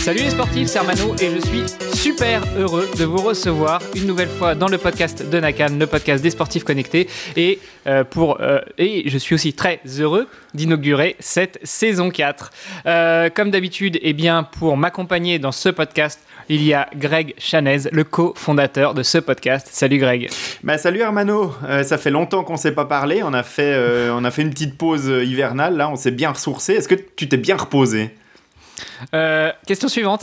Salut les sportifs, c'est Armano et je suis super heureux de vous recevoir une nouvelle fois dans le podcast de Nakan, le podcast des sportifs connectés. Et je suis aussi très heureux d'inaugurer cette saison 4. Comme d'habitude, pour m'accompagner dans ce podcast, il y a Greg Chanez, le cofondateur de ce podcast. Salut Greg. Salut Armano, ça fait longtemps qu'on ne s'est pas parlé, on a fait une petite pause hivernale, là on s'est bien ressourcé. Est-ce que tu t'es bien reposé ? Question suivante.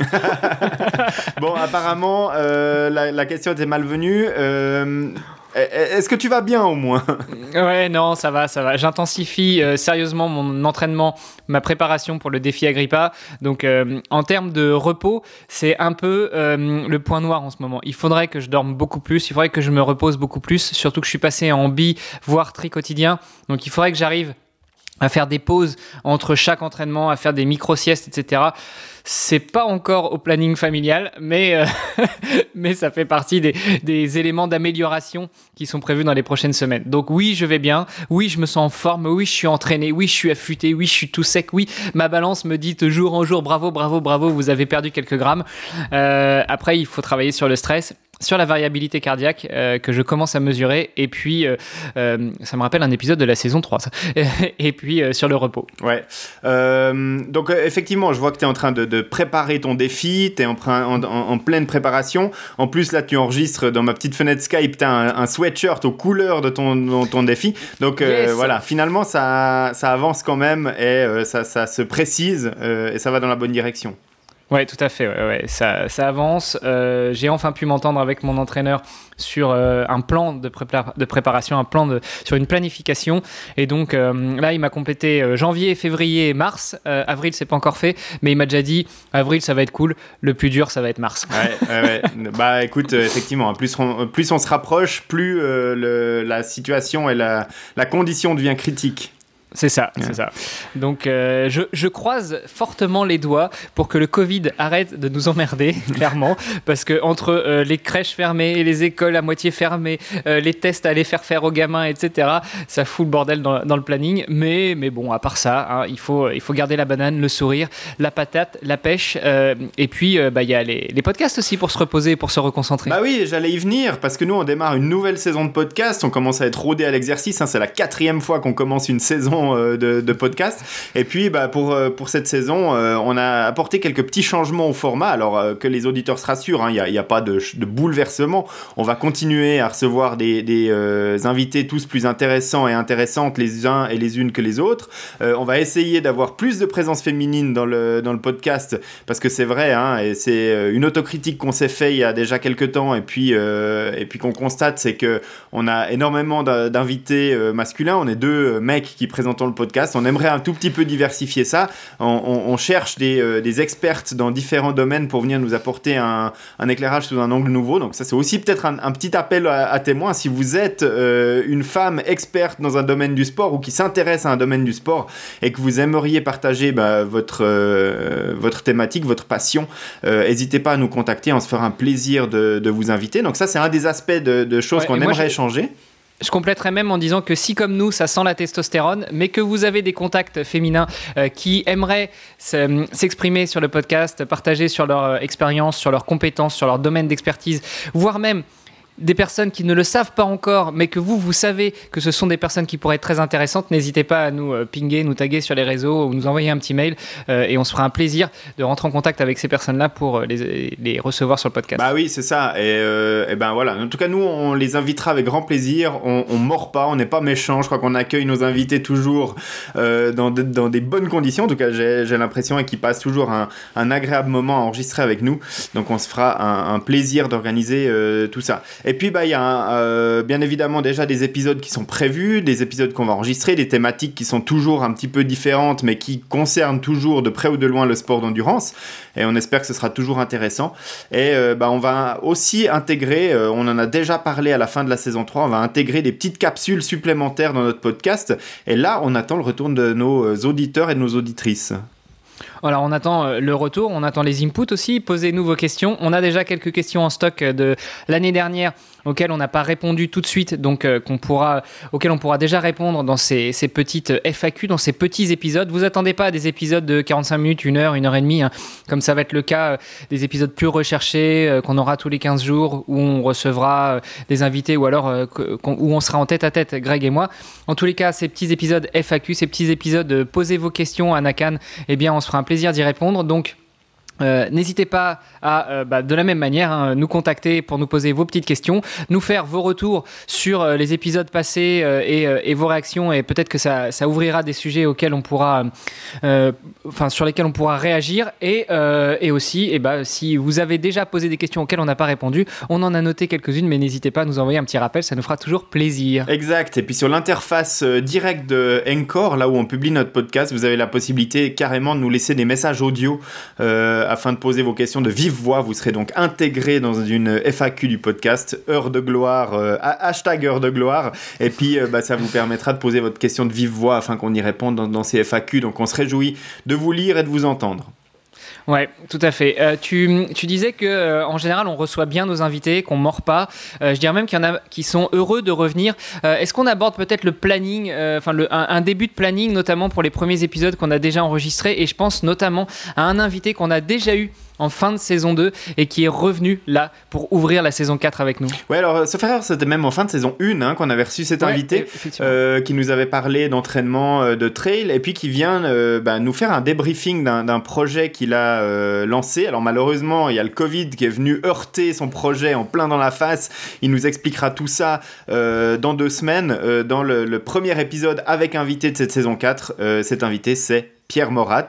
Bon, apparemment, la question était malvenue. Est-ce que tu vas bien au moins ? Ouais, non, ça va. J'intensifie sérieusement mon entraînement, ma préparation pour le défi Agrippa. Donc, en termes de repos, c'est un peu le point noir en ce moment. Il faudrait que je dorme beaucoup plus, il faudrait que je me repose beaucoup plus, surtout que je suis passé en voire tri-quotidien. Donc, il faudrait que j'arrive à faire des pauses entre chaque entraînement, à faire des micro-siestes, etc. C'est pas encore au planning familial, mais ça fait partie des éléments d'amélioration qui sont prévus dans les prochaines semaines. Donc oui, je vais bien, oui, je me sens en forme, oui, je suis entraîné, oui, je suis affûté, oui, je suis tout sec, oui, ma balance me dit de jour en jour, bravo, vous avez perdu quelques grammes. Après, il faut travailler sur le stress, sur la variabilité cardiaque que je commence à mesurer, et puis ça me rappelle un épisode de la saison 3 ça. Et puis sur le repos. Ouais, donc effectivement je vois que tu es en train de préparer ton défi, tu es en pleine préparation. En plus là tu enregistres dans ma petite fenêtre Skype, tu as un sweatshirt aux couleurs de ton défi, donc yes. Voilà, finalement ça avance quand même, et ça se précise, et ça va dans la bonne direction. Ouais, tout à fait. Ouais. Ça avance. J'ai enfin pu m'entendre avec mon entraîneur sur un plan de préparation, sur une planification. Et donc là, il m'a complété janvier, février et mars. Avril, c'est pas encore fait, mais il m'a déjà dit avril, ça va être cool. Le plus dur, ça va être mars. Ouais. Bah, écoute, effectivement, plus on se rapproche, plus la situation et la condition devient critique. C'est ça. Donc, je croise fortement les doigts pour que le Covid arrête de nous emmerder, clairement, parce que entre les crèches fermées, les écoles à moitié fermées, les tests à aller faire aux gamins, etc., ça fout le bordel dans le planning. Mais bon, à part ça, hein, il faut garder la banane, le sourire, la patate, la pêche, et puis y a les podcasts aussi pour se reposer, pour se reconcentrer. Bah oui, j'allais y venir, parce que nous, on démarre une nouvelle saison de podcast, on commence à être rodé à l'exercice, hein, c'est la 4e fois qu'on commence une saison de podcast, et puis pour cette saison on a apporté quelques petits changements au format, alors que les auditeurs se rassurent, hein, il n'y a pas de bouleversement, on va continuer à recevoir des invités tous plus intéressants et intéressantes les uns et les unes que les autres, on va essayer d'avoir plus de présence féminine dans le podcast, parce que c'est vrai, hein, et c'est une autocritique qu'on s'est fait il y a déjà quelques temps, et puis qu'on constate, c'est que on a énormément d'invités masculins, on est 2 mecs qui présentent le podcast, on aimerait un tout petit peu diversifier ça, on cherche des expertes dans différents domaines pour venir nous apporter un éclairage sous un angle nouveau, donc ça c'est aussi peut-être un petit appel à témoins, si vous êtes une femme experte dans un domaine du sport ou qui s'intéresse à un domaine du sport et que vous aimeriez partager votre thématique, votre passion, n'hésitez pas à nous contacter, on se fera un plaisir de vous inviter, donc ça c'est un des aspects de choses qu'on aimerait échanger. Je compléterais même en disant que si comme nous ça sent la testostérone, mais que vous avez des contacts féminins qui aimeraient s'exprimer sur le podcast, partager sur leur expérience, sur leurs compétences, sur leur domaine d'expertise, voire même des personnes qui ne le savent pas encore, mais que vous savez que ce sont des personnes qui pourraient être très intéressantes, n'hésitez pas à nous pinguer, nous taguer sur les réseaux ou nous envoyer un petit mail, et on se fera un plaisir de rentrer en contact avec ces personnes-là pour les recevoir sur le podcast. Bah oui, c'est ça, et ben voilà, en tout cas nous on les invitera avec grand plaisir, on mord pas, on n'est pas méchant, je crois qu'on accueille nos invités toujours dans des bonnes conditions, en tout cas j'ai l'impression, et qu'ils passent toujours un agréable moment à enregistrer avec nous, donc on se fera un plaisir d'organiser tout ça. Et puis il y a bien évidemment déjà des épisodes qui sont prévus, des épisodes qu'on va enregistrer, des thématiques qui sont toujours un petit peu différentes, mais qui concernent toujours de près ou de loin le sport d'endurance, et on espère que ce sera toujours intéressant. Et on va aussi intégrer, on en a déjà parlé à la fin de la saison 3, on va intégrer des petites capsules supplémentaires dans notre podcast, et là on attend le retour de nos auditeurs et de nos auditrices. Alors on attend le retour, on attend les inputs aussi, posez-nous vos questions. On a déjà quelques questions en stock de l'année dernière auxquelles on n'a pas répondu tout de suite, donc auxquelles on pourra déjà répondre dans ces petites FAQ, dans ces petits épisodes. Vous attendez pas à des épisodes de 45 minutes, 1 heure et demie, hein, comme ça va être le cas des épisodes plus recherchés qu'on aura tous les 15 jours, où on recevra des invités, ou alors où on sera en tête à tête, Greg et moi. En tous les cas, ces petits épisodes FAQ, ces petits épisodes posez vos questions à Nakan, eh bien on se fera un plaisir d'y répondre. Donc n'hésitez pas à, de la même manière, hein, nous contacter pour nous poser vos petites questions, nous faire vos retours sur les épisodes passés et vos réactions, et peut-être que ça ouvrira des sujets auxquels on pourra, sur lesquels on pourra réagir, et aussi, si vous avez déjà posé des questions auxquelles on n'a pas répondu, on en a noté quelques-unes, mais n'hésitez pas à nous envoyer un petit rappel, ça nous fera toujours plaisir. Exact, et puis sur l'interface directe de Anchor, là où on publie notre podcast, vous avez la possibilité carrément de nous laisser des messages audio afin de poser vos questions de vive voix. Vous serez donc intégré dans une FAQ du podcast, heure de gloire, hashtag heure de gloire, et puis ça vous permettra de poser votre question de vive voix afin qu'on y réponde dans ces FAQ. Donc on se réjouit de vous lire et de vous entendre. Ouais, tout à fait. Tu disais que en général, on reçoit bien nos invités, qu'on mord pas. Je dirais même qu'il y en a qui sont heureux de revenir. Est-ce qu'on aborde peut-être le planning, un début de planning, notamment pour les premiers épisodes qu'on a déjà enregistrés, et je pense notamment à un invité qu'on a déjà eu en fin de saison 2 et qui est revenu là pour ouvrir la saison 4 avec nous. Ouais, alors sauf erreur, c'était même en fin de saison 1 qu'on avait reçu cet invité qui nous avait parlé d'entraînement de trail, et puis qui vient nous faire un débriefing d'un projet qu'il a lancé. Alors malheureusement, il y a le Covid qui est venu heurter son projet en plein dans la face. Il nous expliquera tout ça dans 2 semaines dans le premier épisode avec invité de cette saison 4. Cet invité, c'est Pierre Morat,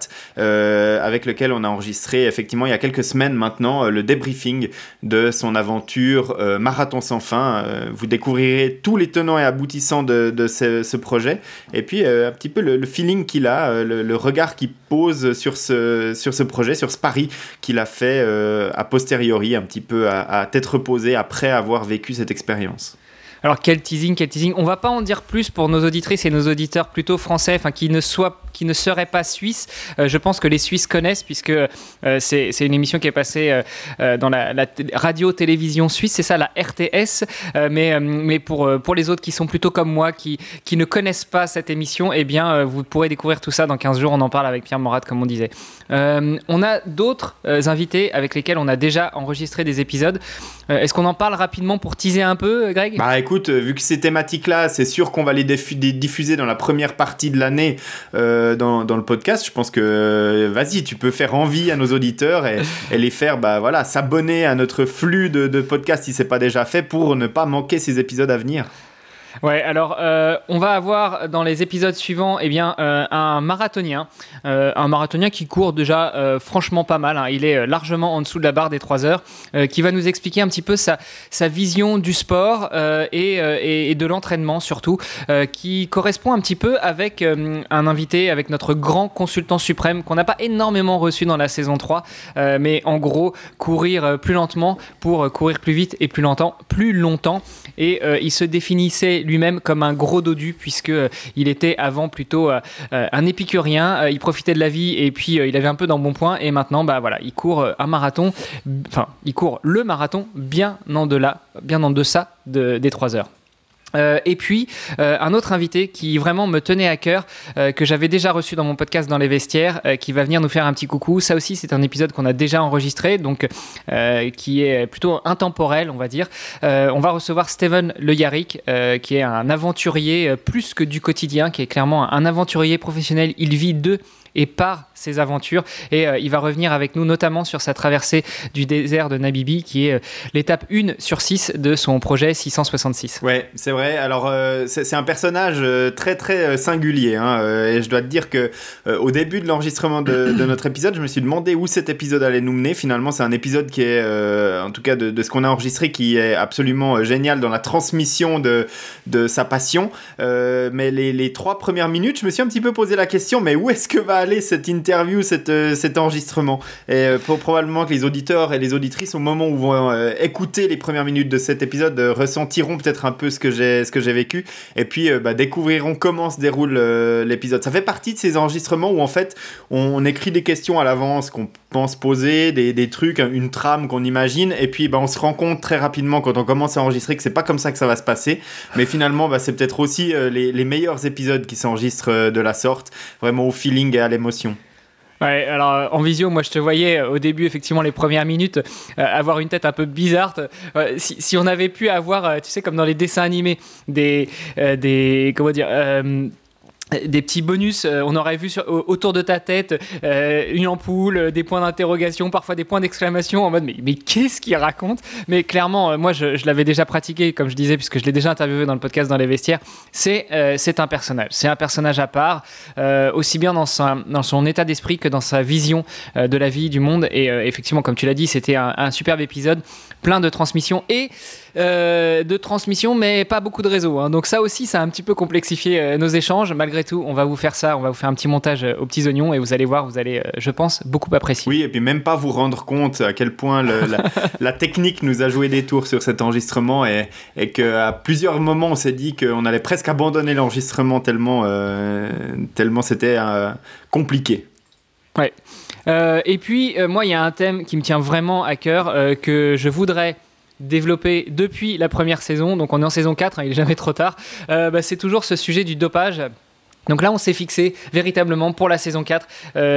avec lequel on a enregistré effectivement il y a quelques semaines maintenant le débriefing de son aventure Marathon sans fin. Vous découvrirez tous les tenants et aboutissants de ce projet, et puis un petit peu le feeling qu'il a, le regard qu'il pose sur ce projet, sur ce pari qu'il a fait a posteriori, un petit peu à tête reposée après avoir vécu cette expérience. Alors quel teasing. On va pas en dire plus pour nos auditrices et nos auditeurs plutôt français, qui ne seraient pas suisses. Je pense que les Suisses connaissent, puisque c'est une émission qui est passée dans la radio-télévision suisse, c'est ça, la RTS. Mais pour les autres qui sont plutôt comme moi, qui ne connaissent pas cette émission, eh bien vous pourrez découvrir tout ça dans 15 jours. On en parle avec Pierre Morat, comme on disait. On a d'autres invités avec lesquels on a déjà enregistré des épisodes. Est-ce qu'on en parle rapidement pour teaser un peu, Greg ? Écoute, vu que ces thématiques-là, c'est sûr qu'on va les diffuser dans la première partie de l'année dans le podcast. Je pense que, vas-y, tu peux faire envie à nos auditeurs et les faire s'abonner à notre flux de podcasts si ce n'est pas déjà fait, pour ne pas manquer ces épisodes à venir. Ouais, alors on va avoir dans les épisodes suivants un marathonien qui court déjà franchement pas mal, hein. Il est largement en dessous de la barre des 3 heures, qui va nous expliquer un petit peu sa vision du sport et de l'entraînement surtout, qui correspond un petit peu avec un invité, avec notre grand consultant suprême qu'on n'a pas énormément reçu dans la saison 3, mais en gros courir plus lentement pour courir plus vite et plus longtemps, et il se définissait lui-même comme un gros dodu, puisqu'il était avant plutôt un épicurien, il profitait de la vie, et puis il avait un peu d'embonpoint, et maintenant il court il court le marathon bien en deçà des 3 heures. Et puis un autre invité qui vraiment me tenait à cœur, que j'avais déjà reçu dans mon podcast Dans les vestiaires, qui va venir nous faire un petit coucou. Ça aussi, c'est un épisode qu'on a déjà enregistré, donc qui est plutôt intemporel, on va dire. On va recevoir Steven Le Yarrick, qui est un aventurier plus que du quotidien, qui est clairement un aventurier professionnel. Il vit de et par ses aventures, et il va revenir avec nous notamment sur sa traversée du désert de Namibie, qui est l'étape 1 sur 6 de son projet 666. Ouais, c'est vrai. Alors c'est un personnage très très singulier, hein, et je dois te dire que au début de l'enregistrement de notre épisode, je me suis demandé où cet épisode allait nous mener. Finalement, c'est un épisode qui est, en tout cas de ce qu'on a enregistré, qui est absolument génial dans la transmission de sa passion, mais les 3 premières minutes, je me suis un petit peu posé la question, mais où est-ce que va aller cette interview, cet enregistrement. Et probablement que les auditeurs et les auditrices, au moment où vont écouter les premières minutes de cet épisode, ressentiront peut-être un peu ce que j'ai vécu, et puis découvriront comment se déroule l'épisode. Ça fait partie de ces enregistrements où en fait on écrit des questions à l'avance qu'on pense poser, des trucs, une trame qu'on imagine, et puis on se rend compte très rapidement quand on commence à enregistrer que c'est pas comme ça que ça va se passer, mais finalement c'est peut-être aussi les meilleurs épisodes qui s'enregistrent de la sorte, vraiment au feeling et à l'émotion. Ouais, alors en visio, moi je te voyais au début, effectivement, les premières minutes, avoir une tête un peu bizarre. Si on avait pu avoir, tu sais, comme dans les dessins animés, des petits bonus, on aurait vu autour de ta tête une ampoule, des points d'interrogation, parfois des points d'exclamation en mode mais qu'est-ce qu'il raconte? Mais clairement, moi je l'avais déjà pratiqué, comme je disais, puisque je l'ai déjà interviewé dans le podcast Dans les vestiaires. C'est un personnage à part, aussi bien dans son état d'esprit que dans sa vision de la vie, du monde. Et effectivement, comme tu l'as dit, c'était un superbe épisode, plein de transmissions mais pas beaucoup de réseaux, hein. Donc ça aussi, ça a un petit peu complexifié nos échanges. Malgré tout, on va vous faire un petit montage aux petits oignons, et vous allez voir, je pense, beaucoup apprécier. Oui, et puis même pas vous rendre compte à quel point la technique nous a joué des tours sur cet enregistrement, et qu'à plusieurs moments on s'est dit qu'on allait presque abandonner l'enregistrement tellement c'était compliqué. Ouais. Et puis moi, il y a un thème qui me tient vraiment à cœur, que je voudrais développé depuis la première saison, donc on est en saison 4, hein, il est jamais trop tard. C'est toujours ce sujet du dopage. Donc là, on s'est fixé véritablement pour la saison 4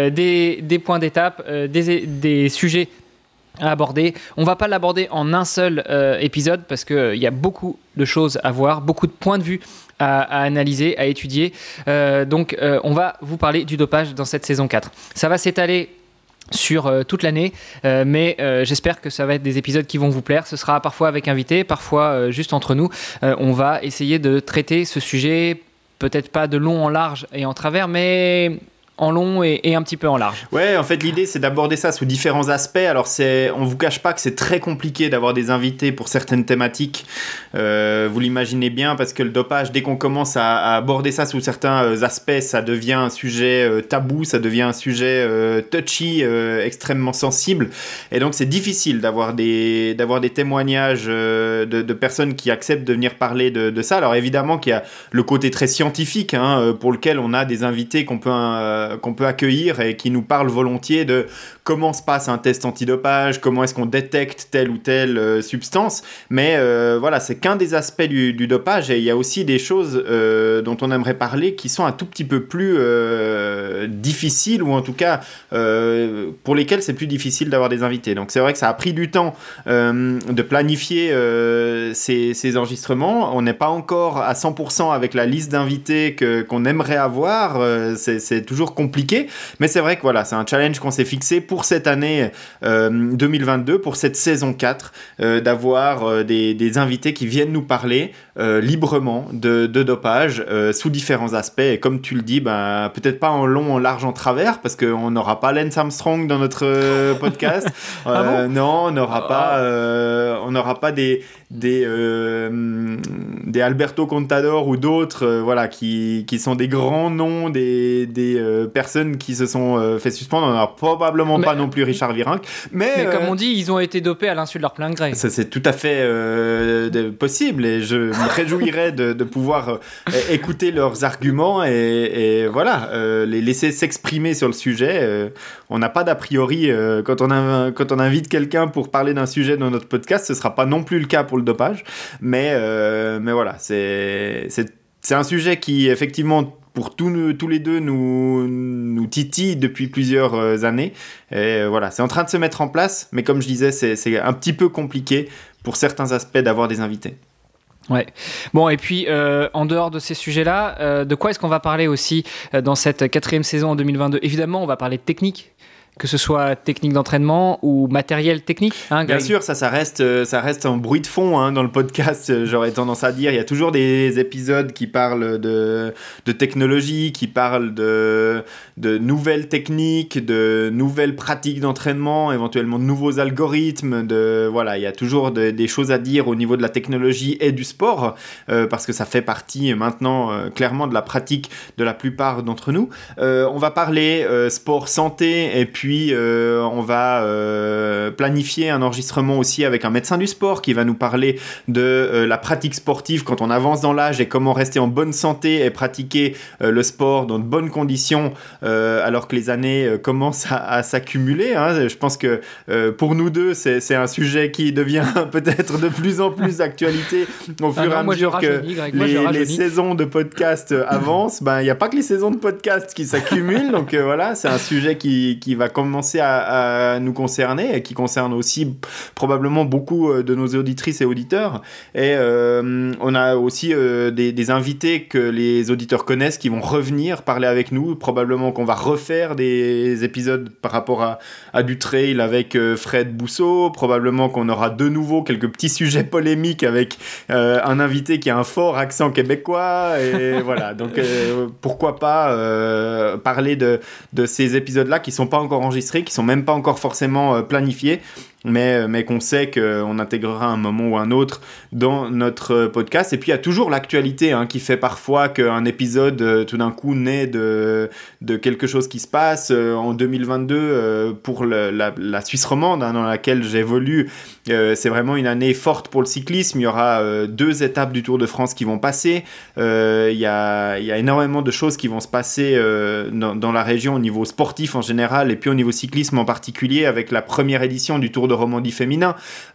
des points d'étape, des sujets à aborder. On va pas l'aborder en un seul épisode, parce qu'il y a beaucoup de choses à voir, beaucoup de points de vue à analyser, à étudier. Donc on va vous parler du dopage dans cette saison 4. Ça va s'étaler sur toute l'année, mais j'espère que ça va être des épisodes qui vont vous plaire. Ce sera parfois avec invités, parfois juste entre nous. On va essayer de traiter ce sujet, peut-être pas de long en large et en travers, mais en long et un petit peu en large. Ouais, en fait, l'idée, c'est d'aborder ça sous différents aspects. Alors, on vous cache pas que c'est très compliqué d'avoir des invités pour certaines thématiques. Vous l'imaginez bien, parce que le dopage, dès qu'on commence à aborder ça sous certains aspects, ça devient un sujet tabou, ça devient un sujet touchy, extrêmement sensible. Et donc, c'est difficile d'avoir des témoignages de personnes qui acceptent de venir parler de ça. Alors, évidemment qu'il y a le côté très scientifique, hein, pour lequel on a des invités qu'on peut accueillir et qui nous parlent volontiers de comment se passe un test antidopage, comment est-ce qu'on détecte telle ou telle substance. Mais voilà, c'est qu'un des aspects du dopage, et il y a aussi des choses dont on aimerait parler qui sont un tout petit peu plus difficiles, ou en tout cas pour lesquelles c'est plus difficile d'avoir des invités. Donc c'est vrai que ça a pris du temps de planifier ces enregistrements. On n'est pas encore à 100% avec la liste d'invités qu'on aimerait avoir. C'est toujours compliqué, mais c'est vrai que voilà, c'est un challenge qu'on s'est fixé pour cette année 2022, pour cette saison 4, d'avoir des invités qui viennent nous parler librement de dopage sous différents aspects. Et comme tu le dis, peut-être pas en long, en large, en travers, parce qu'on n'aura pas Lance Armstrong dans notre podcast. Non, on n'aura pas des Alberto Contador ou d'autres voilà, qui sont des grands noms, des personnes qui se sont fait suspendre. On n'aura probablement pas non plus Richard Virenque, mais comme on dit, ils ont été dopés à l'insu de leur plein gré. Ça, c'est tout à fait possible, et je me réjouirais de pouvoir écouter leurs arguments et voilà, les laisser s'exprimer sur le sujet. On n'a pas d'a priori quand on invite quelqu'un pour parler d'un sujet dans notre podcast. Ce sera pas non plus le cas pour le dopage, mais voilà, c'est un sujet qui effectivement pour tous les deux nous titille depuis plusieurs années, et voilà, c'est en train de se mettre en place, mais comme je disais, c'est un petit peu compliqué pour certains aspects d'avoir des invités. Ouais. Bon, et puis en dehors de ces sujets-là, de quoi est-ce qu'on va parler aussi dans cette 4e saison en 2022 ? Évidemment, on va parler de technique. que ce soit technique d'entraînement ou matériel technique, hein, Bien Greg? sûr, ça reste un bruit de fond hein, dans le podcast, j'aurais tendance à dire. Il y a toujours des épisodes qui parlent de technologie, qui parlent de nouvelles techniques, de nouvelles pratiques d'entraînement, éventuellement de nouveaux algorithmes. Voilà, il y a toujours des choses à dire au niveau de la technologie et du sport, parce que ça fait partie maintenant clairement de la pratique de la plupart d'entre nous. On va parler sport santé et puis on va planifier un enregistrement aussi avec un médecin du sport qui va nous parler de la pratique sportive quand on avance dans l'âge et comment rester en bonne santé et pratiquer le sport dans de bonnes conditions alors que les années commencent à s'accumuler. Hein. Je pense que pour nous deux, c'est un sujet qui devient peut-être de plus en plus d'actualité au fur et à mesure que les saisons de podcast avancent. Il n'y a pas que les saisons de podcast qui s'accumulent, donc voilà, c'est un sujet qui va commencer à nous concerner et qui concerne aussi probablement beaucoup de nos auditrices et auditeurs. Et on a aussi des invités que les auditeurs connaissent qui vont revenir parler avec nous. Probablement qu'on va refaire des épisodes par rapport à du trail avec Fred Bousseau. Probablement qu'on aura de nouveau quelques petits sujets polémiques avec un invité qui a un fort accent québécois. Et voilà, donc pourquoi pas parler de ces épisodes-là qui sont pas encore enregistrés, qui sont même pas encore forcément planifiés, mais qu'on sait qu'on intégrera un moment ou un autre dans notre podcast. Et puis il y a toujours l'actualité hein, qui fait parfois qu'un épisode tout d'un coup naît de quelque chose qui se passe. En 2022, pour la Suisse romande hein, dans laquelle j'évolue, c'est vraiment une année forte pour le cyclisme. Il y aura 2 étapes du Tour de France qui vont passer. Il y a énormément de choses qui vont se passer dans la région au niveau sportif en général et puis au niveau cyclisme en particulier, avec la première édition du Tour de Romandie féminin,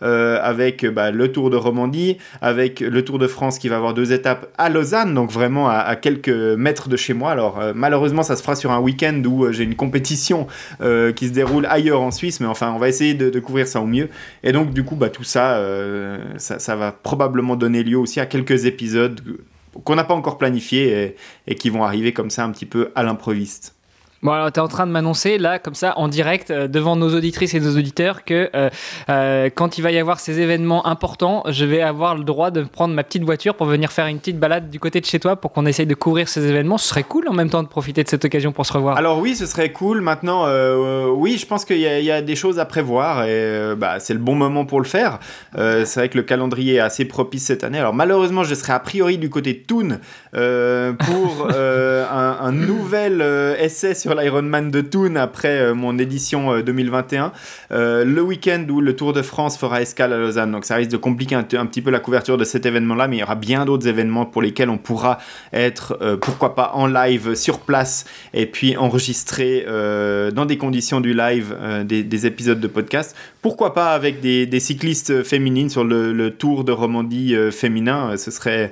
avec le Tour de Romandie, avec le Tour de France qui va avoir 2 étapes à Lausanne, donc vraiment à quelques mètres de chez moi. Alors malheureusement ça se fera sur un week-end où j'ai une compétition qui se déroule ailleurs en Suisse, mais enfin on va essayer de couvrir ça au mieux. Et donc du coup tout ça, ça va probablement donner lieu aussi à quelques épisodes qu'on n'a pas encore planifiés et qui vont arriver comme ça un petit peu à l'improviste. Bon, alors tu es en train de m'annoncer là, comme ça, en direct, devant nos auditrices et nos auditeurs, que quand il va y avoir ces événements importants, je vais avoir le droit de prendre ma petite voiture pour venir faire une petite balade du côté de chez toi pour qu'on essaye de couvrir ces événements. Ce serait cool en même temps de profiter de cette occasion pour se revoir. Alors oui, ce serait cool. Maintenant, oui, je pense qu'il y a des choses à prévoir et c'est le bon moment pour le faire. C'est vrai que le calendrier est assez propice cette année. Alors malheureusement, je serai a priori du côté de Thun pour un nouvel essai sur l'Ironman de Thun après mon édition 2021. Le week-end où le Tour de France fera escale à Lausanne. Donc ça risque de compliquer un petit peu la couverture de cet événement-là, mais il y aura bien d'autres événements pour lesquels on pourra être, pourquoi pas, en live sur place et puis enregistrer dans des conditions du live des épisodes de podcast. Pourquoi pas avec des cyclistes féminines sur le Tour de Romandie féminin. Ce serait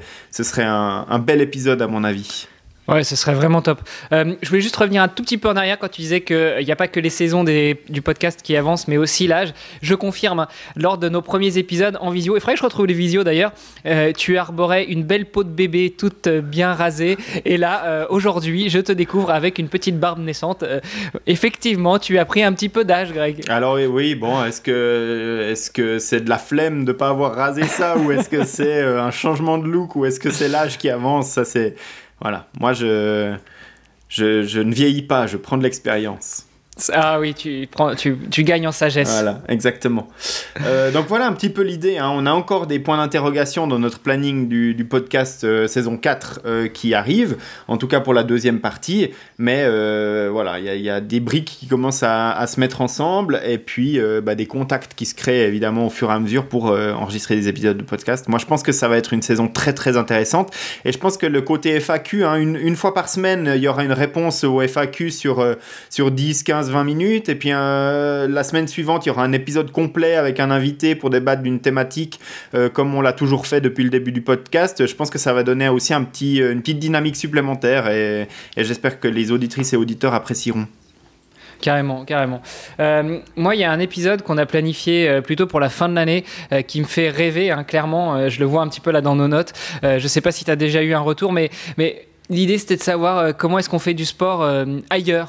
un bel épisode à mon avis. Ouais, ce serait vraiment top. Je voulais juste revenir un tout petit peu en arrière quand tu disais qu'il n'y a pas que les saisons du podcast qui avancent, mais aussi l'âge. Je confirme, lors de nos premiers épisodes en visio, il faudrait que je retrouve les visios d'ailleurs, tu arborais une belle peau de bébé toute bien rasée. Et là, aujourd'hui, je te découvre avec une petite barbe naissante. Effectivement, tu as pris un petit peu d'âge, Greg. Alors oui, bon, est-ce que c'est de la flemme de ne pas avoir rasé ça, ou est-ce que c'est un changement de look, ou est-ce que c'est l'âge qui avance? Ça, c'est... Voilà, moi je ne vieillis pas, je prends de l'expérience. Ah oui, tu gagnes en sagesse. Voilà, exactement. Donc voilà un petit peu l'idée, hein. On a encore des points d'interrogation dans notre planning du podcast saison 4 qui arrive, en tout cas pour la deuxième partie. Mais voilà, il y a des briques qui commencent à se mettre ensemble, et puis des contacts qui se créent évidemment au fur et à mesure pour enregistrer des épisodes de podcast. Moi je pense que ça va être une saison très très intéressante, et je pense que le côté FAQ, hein, une fois par semaine, il y aura une réponse au FAQ sur 10, 15, 20 minutes, et puis la semaine suivante il y aura un épisode complet avec un invité pour débattre d'une thématique comme on l'a toujours fait depuis le début du podcast. Je pense que ça va donner aussi une petite dynamique supplémentaire, et j'espère que les auditrices et auditeurs apprécieront. Carrément. Moi, il y a un épisode qu'on a planifié plutôt pour la fin de l'année qui me fait rêver, hein, clairement. Je le vois un petit peu là dans nos notes. Je sais pas si tu as déjà eu un retour, mais l'idée, c'était de savoir comment est-ce qu'on fait du sport ailleurs.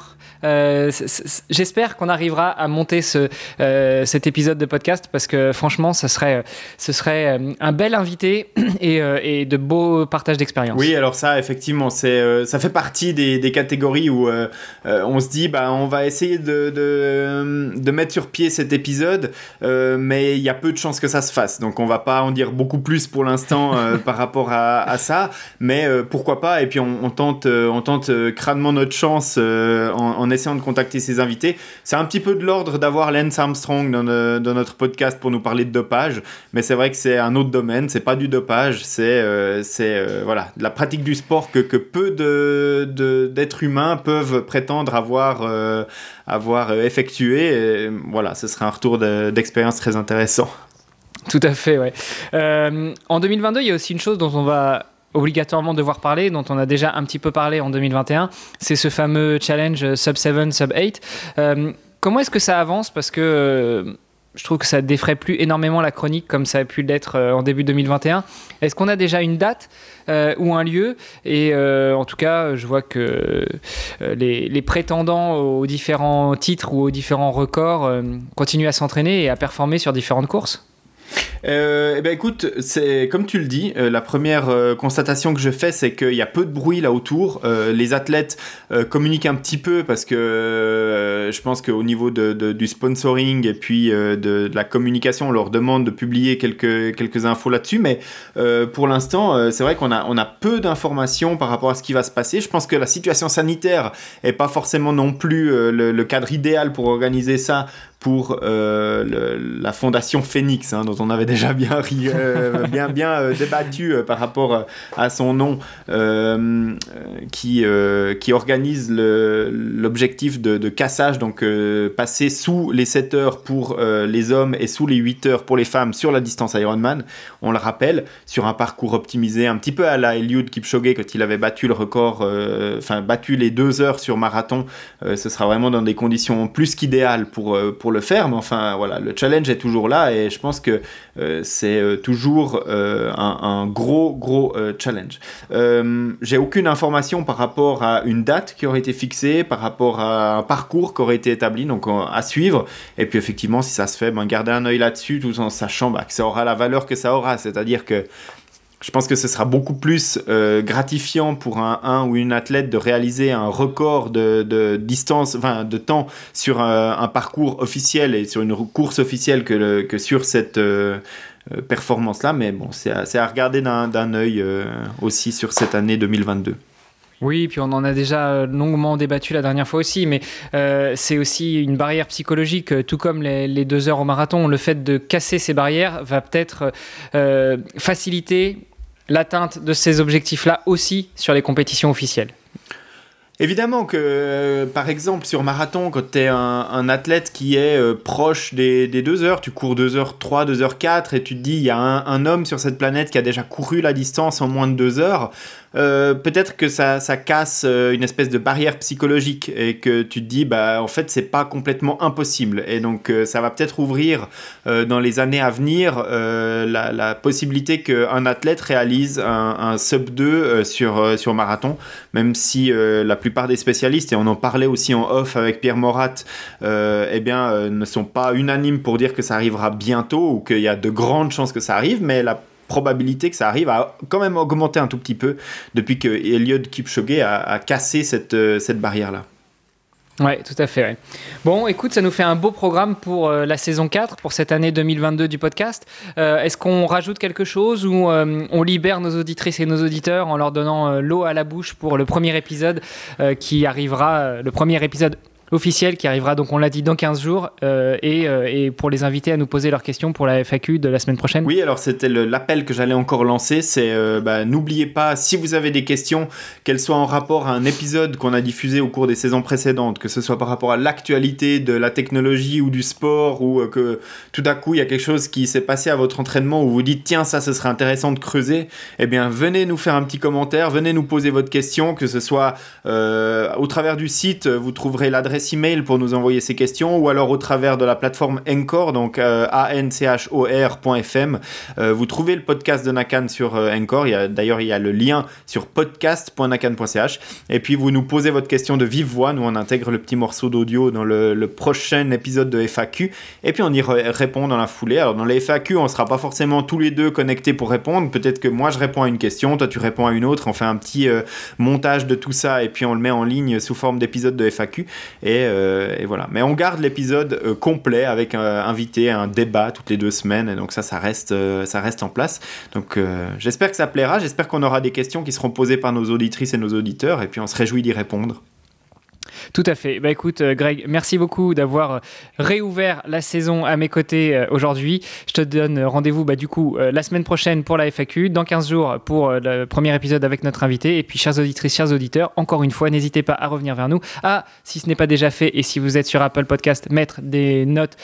J'espère qu'on arrivera à monter cet épisode de podcast parce que franchement, ce serait un bel invité et de beaux partages d'expérience. Oui, alors ça, effectivement, ça fait partie des catégories où on se dit, on va essayer de mettre sur pied cet épisode, mais il y a peu de chances que ça se fasse. Donc, on va pas en dire beaucoup plus pour l'instant par rapport à ça, mais pourquoi pas. Et puis, on tente crânement notre chance en essayant de contacter ces invités. C'est un petit peu de l'ordre d'avoir Lance Armstrong dans notre podcast pour nous parler de dopage, mais c'est vrai que c'est un autre domaine, c'est pas du dopage, c'est voilà, de la pratique du sport que peu d'êtres humains peuvent prétendre avoir effectué. Et voilà, ce sera un retour d'expérience très intéressant. Tout à fait, ouais. En 2022, il y a aussi une chose dont on va obligatoirement devoir parler, dont on a déjà un petit peu parlé en 2021, c'est ce fameux challenge sub 7, sub 8. Comment est-ce que ça avance ? Parce que je trouve que ça ne défraie plus énormément la chronique comme ça a pu l'être en début 2021. Est-ce qu'on a déjà une date ou un lieu ? Et en tout cas, je vois que les prétendants aux différents titres ou aux différents records continuent à s'entraîner et à performer sur différentes courses. Écoute, c'est comme tu le dis, la première constatation que je fais, c'est qu'il y a peu de bruit là autour. Les athlètes communiquent un petit peu parce que je pense qu'au niveau du sponsoring et puis de la communication, on leur demande de publier quelques infos là-dessus. Mais pour l'instant, c'est vrai qu'on a peu d'informations par rapport à ce qui va se passer. Je pense que la situation sanitaire est pas forcément non plus le cadre idéal pour organiser ça pour la fondation Phoenix, dont on avait déjà bien débattu par rapport à son nom, qui organise l'objectif de cassage, donc passer sous les 7 heures pour les hommes et sous les 8 heures pour les femmes sur la distance Ironman, on le rappelle, sur un parcours optimisé, un petit peu à la Eliud Kipchoge quand il avait battu le record, battu les 2 heures sur marathon. Ce sera vraiment dans des conditions plus qu'idéales pour le faire, mais enfin voilà, le challenge est toujours là et je pense que c'est toujours un gros challenge. J'ai aucune information par rapport à une date qui aurait été fixée, par rapport à un parcours qui aurait été établi, donc à suivre. Et puis effectivement, si ça se fait, garder un œil là-dessus, tout en sachant que ça aura la valeur que ça aura, c'est-à-dire que je pense que ce sera beaucoup plus gratifiant pour un ou une athlète de réaliser un record de distance, de temps sur un parcours officiel et sur une course officielle que sur cette performance-là. Mais bon, c'est à regarder d'un œil aussi sur cette année 2022. Oui, puis on en a déjà longuement débattu la dernière fois aussi, mais c'est aussi une barrière psychologique, tout comme les 2 heures au marathon. Le fait de casser ces barrières va peut-être faciliter l'atteinte de ces objectifs-là aussi sur les compétitions officielles. Évidemment que, par exemple, sur marathon, quand tu es un athlète qui est proche des 2 heures, tu cours 2h03, 2h04, et tu te dis, il y a un homme sur cette planète qui a déjà couru la distance en moins de 2 heures, peut-être que ça casse une espèce de barrière psychologique et que tu te dis en fait c'est pas complètement impossible, et donc ça va peut-être ouvrir dans les années à venir la possibilité qu'un athlète réalise un sub 2 sur marathon, même si la plupart des spécialistes, et on en parlait aussi en off avec Pierre Morat, ne sont pas unanimes pour dire que ça arrivera bientôt ou qu'il y a de grandes chances que ça arrive, mais la probabilité que ça arrive a quand même augmenté un tout petit peu depuis que Eliud Kipchoge a cassé cette barrière-là. Ouais, tout à fait. Ouais. Bon, écoute, ça nous fait un beau programme pour la saison 4, pour cette année 2022 du podcast. Est-ce qu'on rajoute quelque chose ou on libère nos auditrices et nos auditeurs en leur donnant l'eau à la bouche pour le premier épisode qui arrivera, le premier épisode officiel qui arrivera, donc on l'a dit, dans 15 jours et pour les inviter à nous poser leurs questions pour la FAQ de la semaine prochaine. Oui, alors c'était l'appel que j'allais encore lancer, c'est n'oubliez pas, si vous avez des questions, qu'elles soient en rapport à un épisode qu'on a diffusé au cours des saisons précédentes, que ce soit par rapport à l'actualité de la technologie ou du sport, ou que tout à coup il y a quelque chose qui s'est passé à votre entraînement où vous dites tiens, ça ce serait intéressant de creuser, eh bien venez nous faire un petit commentaire, venez nous poser votre question, que ce soit au travers du site, vous trouverez l'adresse l'adresse email pour nous envoyer ces questions, ou alors au travers de la plateforme Anchor, donc anchor.fm. Vous trouvez le podcast de Nakan sur Anchor. D'ailleurs, il y a le lien sur podcast.nakan.ch. Et puis, vous nous posez votre question de vive voix. Nous, on intègre le petit morceau d'audio dans le prochain épisode de FAQ. Et puis, on y répond dans la foulée. Alors, dans les FAQ, on ne sera pas forcément tous les deux connectés pour répondre. Peut-être que moi, je réponds à une question, toi, tu réponds à une autre. On fait un petit montage de tout ça et puis on le met en ligne sous forme d'épisode de FAQ. Et voilà. Mais on garde l'épisode complet avec un invité, un débat toutes les 2 semaines. Et donc, ça reste en place. Donc, j'espère que ça plaira. J'espère qu'on aura des questions qui seront posées par nos auditrices et nos auditeurs. Et puis, on se réjouit d'y répondre. Tout à fait. Bah écoute, Greg, merci beaucoup d'avoir réouvert la saison à mes côtés aujourd'hui. Je te donne rendez-vous du coup la semaine prochaine pour la FAQ, dans 15 jours pour le premier épisode avec notre invité. Et puis, chères auditrices, chers auditeurs, encore une fois, n'hésitez pas à revenir vers nous. Si ce n'est pas déjà fait et si vous êtes sur Apple Podcast, mettre des notes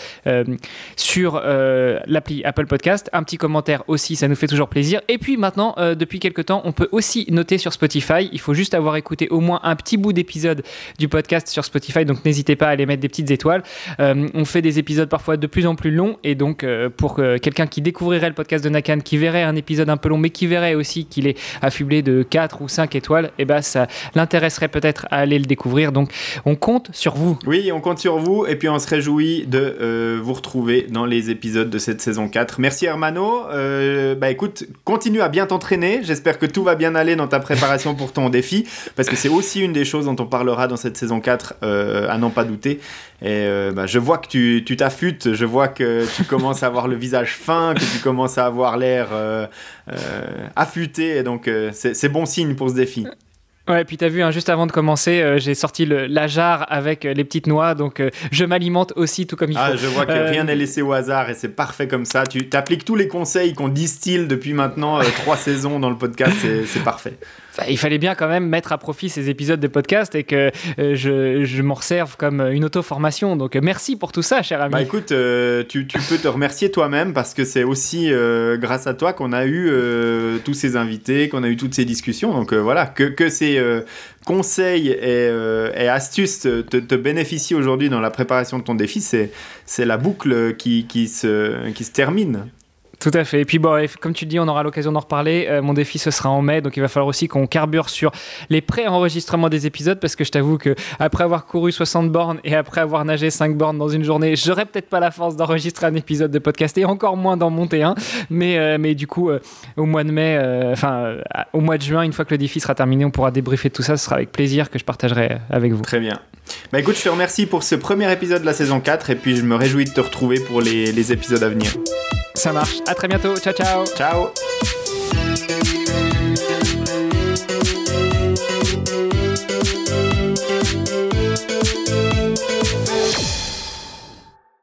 sur l'appli Apple Podcast. Un petit commentaire aussi, ça nous fait toujours plaisir. Et puis maintenant, depuis quelques temps, on peut aussi noter sur Spotify. Il faut juste avoir écouté au moins un petit bout d'épisode du podcast sur Spotify, donc n'hésitez pas à aller mettre des petites étoiles. On fait des épisodes parfois de plus en plus longs, et donc pour quelqu'un qui découvrirait le podcast de Nakan, qui verrait un épisode un peu long, mais qui verrait aussi qu'il est affublé de 4 ou 5 étoiles, et ça l'intéresserait peut-être à aller le découvrir. Donc on compte sur vous. Oui, on compte sur vous, et puis on se réjouit de vous retrouver dans les épisodes de cette saison 4. Merci Hermano. Écoute, continue à bien t'entraîner. J'espère que tout va bien aller dans ta préparation pour ton défi, parce que c'est aussi une des choses dont on parlera dans cette saison 4, à n'en pas douter. Et je vois que tu t'affûtes, je vois que tu commences à avoir le visage fin, que tu commences à avoir l'air affûté, et donc c'est bon signe pour ce défi. Ouais, et puis t'as vu, juste avant de commencer, j'ai sorti la jarre avec les petites noix, donc je m'alimente aussi tout comme il faut. Je vois que rien n'est laissé au hasard, et c'est parfait comme ça. Tu appliques tous les conseils qu'on distille depuis maintenant 3 saisons dans le podcast, c'est parfait. Il fallait bien quand même mettre à profit ces épisodes de podcast et que je m'en serve comme une auto-formation. Donc merci pour tout ça, cher ami. Écoute, tu peux te remercier toi-même, parce que c'est aussi grâce à toi qu'on a eu tous ces invités, qu'on a eu toutes ces discussions. Donc voilà, que ces conseils et astuces te bénéficient aujourd'hui dans la préparation de ton défi, c'est la boucle qui se termine. Tout à fait. Et puis comme tu le dis, on aura l'occasion d'en reparler. Mon défi, ce sera en mai, donc il va falloir aussi qu'on carbure sur les pré-enregistrements des épisodes, parce que je t'avoue que après avoir couru 60 bornes et après avoir nagé 5 bornes dans une journée, j'aurais peut-être pas la force d'enregistrer un épisode de podcast, et encore moins d'en monter un. Mais du coup, au mois de mai, au mois de juin, une fois que le défi sera terminé, on pourra débriefer de tout ça. Ce sera avec plaisir que je partagerai avec vous. Très bien. Écoute, je te remercie pour ce premier épisode de la saison 4, et puis je me réjouis de te retrouver pour les épisodes à venir. Ça marche. À très bientôt. Ciao, ciao. Ciao.